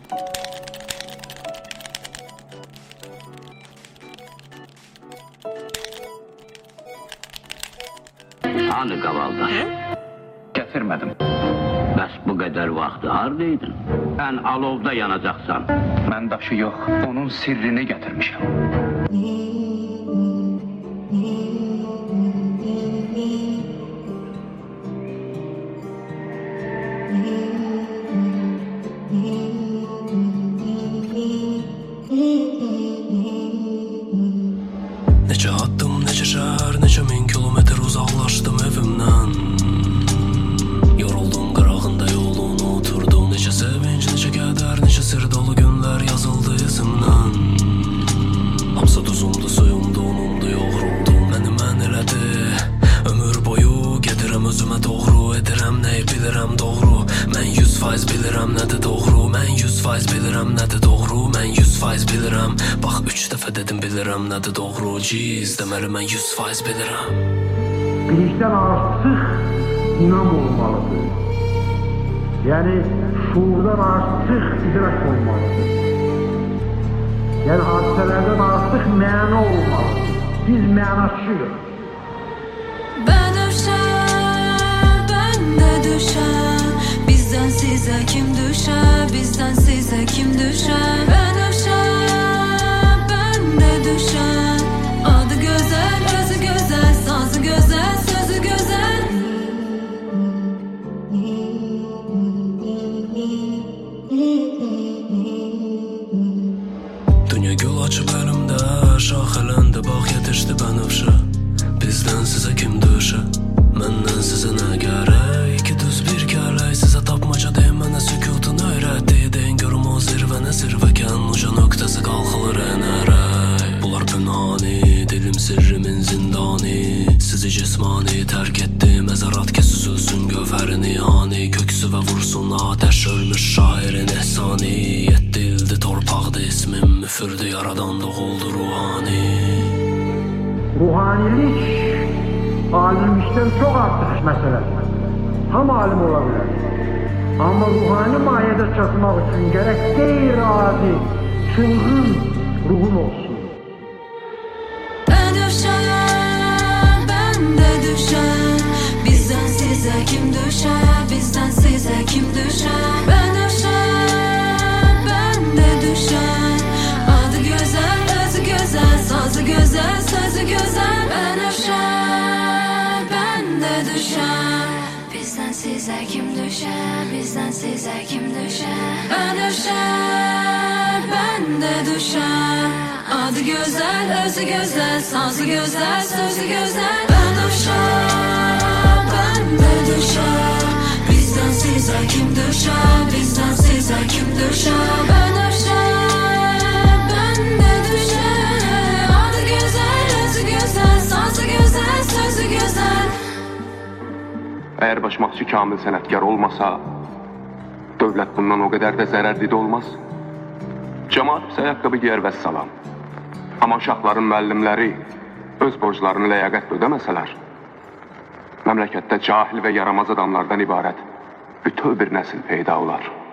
Hani qavaldaş? Gətirmədim. Bəs bu qədər vaxtı haradaydın? Sən alovda yanacaqsan. Mən daşı yox, onun sirrini gətirmişəm. Necə addım, necə şəhər, necə 1000 kilometr uzaqlaşdım evimdən. Yoruldum qırağında yolunu oturdum. Necə sevinç, necə kədər, necə sir dolu günlər yazıldı izimdən. Hamısı duzumdu, suyumdu, unumdu, yoğruldum. Məni mən elədi ömür boyu. Gedirəm özümə doğru, edirəm nəyi bilirəm doğru. Mən 100% bilirəm nədir doğru. Mən 100% bilirəm nədir doğru. Mən 100% bilirəm. Bax 3 dəfə dedim bilirəm nədir doğru. Ciz deməli mən 100% bilirəm. Bilikdən artıq inam olmalıdır. Yəni şuurdan artıq idrak olmalıdır. Yəni hadisələrdən artıq məna olmalıdır. Biz mənaçıyıq. Bənövşə, bəndə düşər. Bizdən sizə kim düşər? Bizdən sizə kim düşər? Bənövşə, bəndə düşər. Adı gözəl, özü gözəl, sazı gözəl, sözü gözəl. Dünya gül açıb əlimdə, şax eləndə bax yetişdi bənövşə. Bizdən sizə kim düşər? Məndən sizə nə gərək? İki düz bir kələk, sizə tapmaca deyim mənə sükutun öyrətdi. Deyin görüm o zirvənə zirvəkən uca nöqtəsi qalxılır enərək. Bunlar pünhani, dilim sirrimin zindani. Sizi cismani tərk etdi, məzərat süzülsün gövhərini ani. Göksüvə vursun atəş ölmüş şairin ehsani. 7 ildi torpaqdı ismim, müfürdü yaradan doğuldu ruhani. Ruhanilik alimlikdən çox artıq məsələdir. Tam alim ola bilər. Amma ruhani mahiyyədə çatmaq üçün gərək qeyri-adi, çılğın ruhun olsun. Bənövşə, bəndə düşər. Bizdən sizə kim düşər? Bizdən sizə kim düşər? Bənövşə, bəndə düşər. Adı gözəl, özü gözəl, sazı gözəl, sözü gözəl. Bənövşə, bəndə düşər. Bizdən sizə kim düşər? Bizdən sizə kim düşər? Bənövşə, bəndə düşər. Adı gözəl, özü gözəl, sazı gözəl, sözü gözəl. Bənövşə, bəndə düşər. Bizdən sizə kim düşər? Bizdən sizə kim düşər? Bənövşə, bəndə düşər. Adı gözəl, özü gözəl, sazı gözəl, sözü gözəl. Əgər başmaqçı kamil sənətkar olmasa, dövlət bundan o qədər də zərərli də olmaz. Cəmaat pis ayaqqabı giyər və salam. Amma uşaqların müəllimləri öz borclarını ləyaqətlə ödəməsələr, məmləkətdə cahil və yaramaz adamlardan ibarət bütöv bir nəsil peyda olar.